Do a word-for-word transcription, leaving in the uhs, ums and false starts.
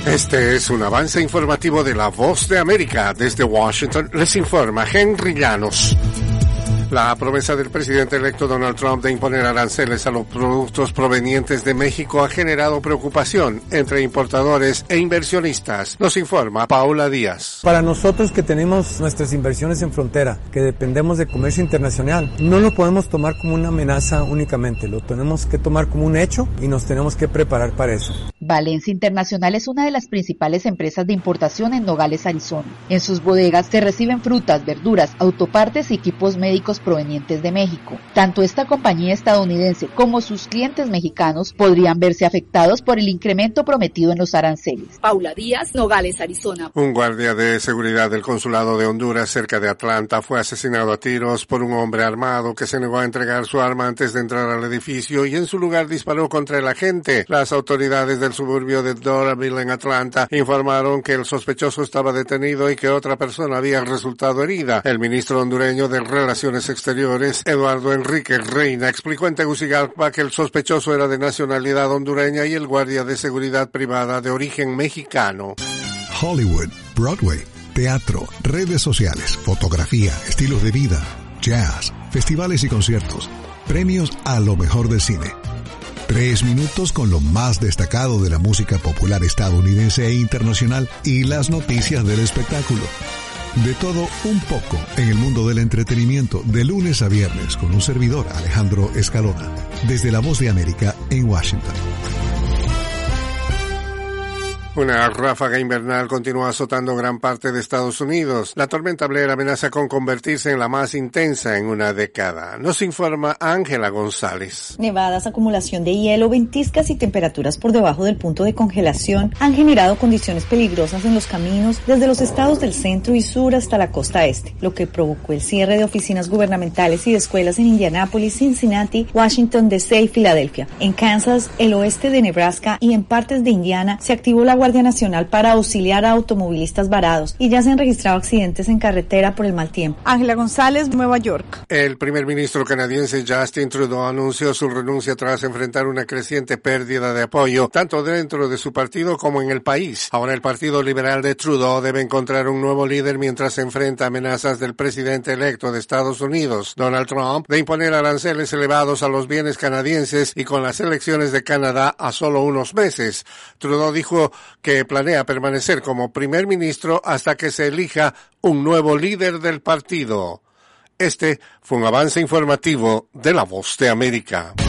Este es un avance informativo de La Voz de América. Desde Washington les informa Henry Llanos. La promesa del presidente electo Donald Trump de imponer aranceles a los productos provenientes de México ha generado preocupación entre importadores e inversionistas. Nos informa Paula Díaz. Para nosotros que tenemos nuestras inversiones en frontera, que dependemos de comercio internacional, no lo podemos tomar como una amenaza únicamente, lo tenemos que tomar como un hecho y nos tenemos que preparar para eso. Valencia Internacional es una de las principales empresas de importación en Nogales, Arizona. En sus bodegas se reciben frutas, verduras, autopartes y equipos médicos provenientes de México. Tanto esta compañía estadounidense como sus clientes mexicanos podrían verse afectados por el incremento prometido en los aranceles. Paula Díaz, Nogales, Arizona. Un guardia de seguridad del consulado de Honduras cerca de Atlanta fue asesinado a tiros por un hombre armado que se negó a entregar su arma antes de entrar al edificio y en su lugar disparó contra el agente. Las autoridades del suburbio de Doraville en Atlanta informaron que el sospechoso estaba detenido y que otra persona había resultado herida. El ministro hondureño de Relaciones Exteriores, Eduardo Enrique Reina, explicó en Tegucigalpa que el sospechoso era de nacionalidad hondureña y el guardia de seguridad privada de origen mexicano. Hollywood, Broadway, teatro, redes sociales, fotografía, estilos de vida, jazz, festivales y conciertos, premios a lo mejor del cine. Tres minutos con lo más destacado de la música popular estadounidense e internacional y las noticias del espectáculo. De todo un poco en el mundo del entretenimiento de lunes a viernes con un servidor, Alejandro Escalona, desde La Voz de América en Washington. Una ráfaga invernal continúa azotando gran parte de Estados Unidos. La tormenta Blair amenaza con convertirse en la más intensa en una década. Nos informa Ángela González. Nevadas, acumulación de hielo, ventiscas y temperaturas por debajo del punto de congelación han generado condiciones peligrosas en los caminos desde los estados del centro y sur hasta la costa este, lo que provocó el cierre de oficinas gubernamentales y de escuelas en Indianápolis, Cincinnati, Washington D C y Filadelfia. En Kansas, el oeste de Nebraska y en partes de Indiana se activó la Guardia Nacional para auxiliar a automovilistas varados y ya se han registrado accidentes en carretera por el mal tiempo. Ángela González, Nueva York. El primer ministro canadiense Justin Trudeau anunció su renuncia tras enfrentar una creciente pérdida de apoyo, tanto dentro de su partido como en el país. Ahora el Partido Liberal de Trudeau debe encontrar un nuevo líder mientras se enfrenta a amenazas del presidente electo de Estados Unidos, Donald Trump, de imponer aranceles elevados a los bienes canadienses y con las elecciones de Canadá a solo unos meses. Trudeau dijo que planea permanecer como primer ministro hasta que se elija un nuevo líder del partido. Este fue un avance informativo de La Voz de América.